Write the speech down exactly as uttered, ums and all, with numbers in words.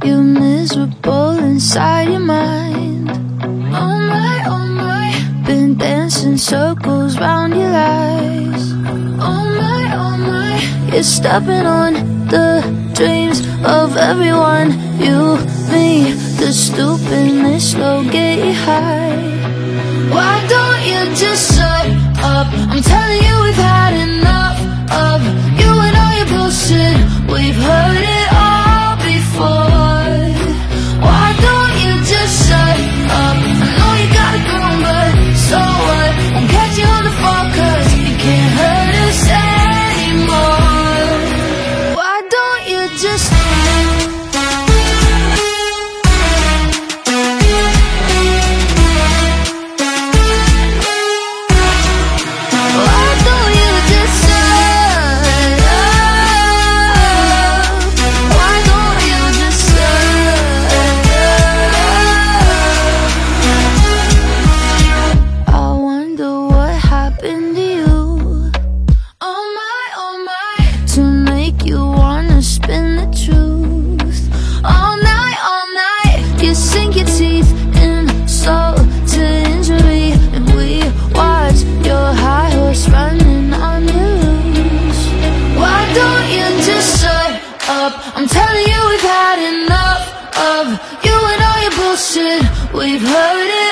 you're miserable inside your mind. Oh my, oh my, been dancing circles round your lies. Oh my, oh my, you're stepping on the dreams of everyone. You, me, the stupidness will get you high. Why don't you just shut up? I'm telling you we've had enough of you and all your bullshit. We've heard it all before. Why don't you just shut up? I know you gotta go, but so what? Won't catch you on the fall, cause you can't hurt us anymore. Why don't you just I'm telling you we've had enough of you and all your bullshit. We've heard it